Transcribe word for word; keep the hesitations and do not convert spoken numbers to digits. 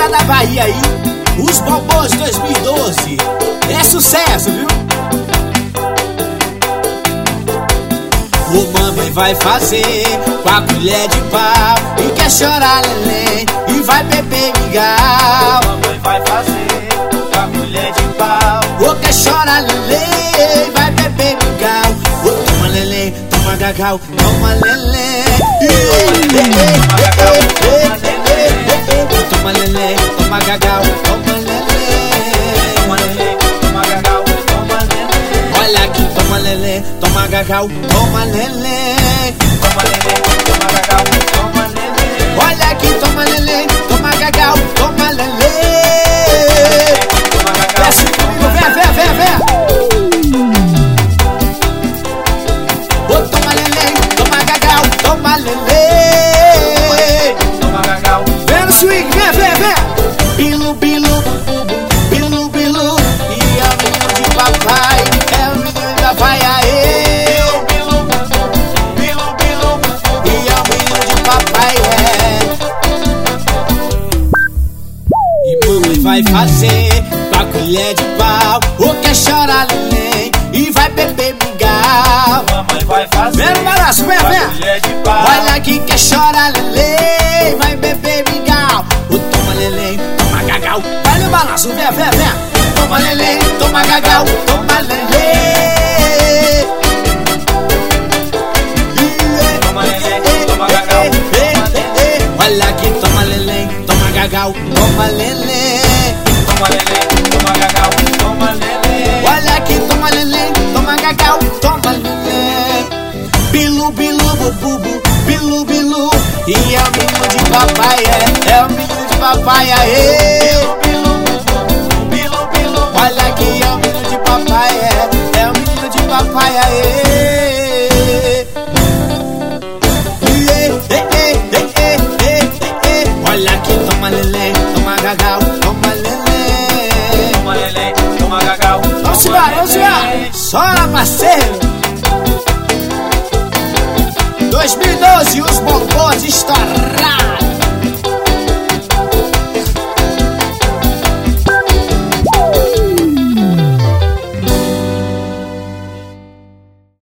lá da Bahia aí, os Bombons dois mil e doze. É sucesso, viu? O mamãe vai fazer com a colher de pau e quer chorar neném e vai beber mingau. Mamãe vai fazer com a colher de pau. Ou quer chorar neném e vai beber mingau. Ô, toma lelê, toma gagau, toma lelê. Toma gagau, toma lelê. Toma lelê, toma gagau, toma lelê. Toma lelê, toma gagau, toma lelê. Olha aqui, toma lelê, toma gagau, toma lelê. Toma lelê, toma gagau, toma lelê. Olha aqui, toma lelê, toma gagau, toma lelê. Toma gagau, Desce comigo, vem, vem, vem, vem. Ô, toma lelê, toma gagau, toma lelê. toma gagau. Vem no swing, vem, vem, vem. Bilu, bilu, bilu, bilu. E é o menino de papai, é o menino da vai aê. Bilu, bilu, bilu. E é o menino de papai, é. E mamãe vai fazer com a colher de pau. Ou quer chorar neném e vai beber mingau. Mamãe vai fazer Vem no balanço, vem, com a vem. colher de pau. Olha aqui, quer chorar lelê, vai beber mingau. O toma lelê, toma gagau. Vai no balanço, vem, vem, vem. Toma lelê, toma gagau, toma lelê. Toma lelê, toma gagau, toma lelê. Olha aqui, toma lelê, toma gagau, toma lelê. Toma lelê, toma gagau, toma lelê. Olha aqui, toma lelê, toma gagau, toma lelê. Bilu, bilu, bubu, bilu, bilu. E é o menino de papai, é, é o menino de papai, aê. Bilu, bilu, bilu. Olha aqui, é o menino de papai, é, é o menino de papai, aê. Iê, ê, ê, ê, ê, ê, ê, ê. Olha aqui, toma lelê, toma gagau, toma lelê. Toma lelê, toma gagau. Vamos embora, vamos embora. Só parceiro. dois mil e doze, os bombons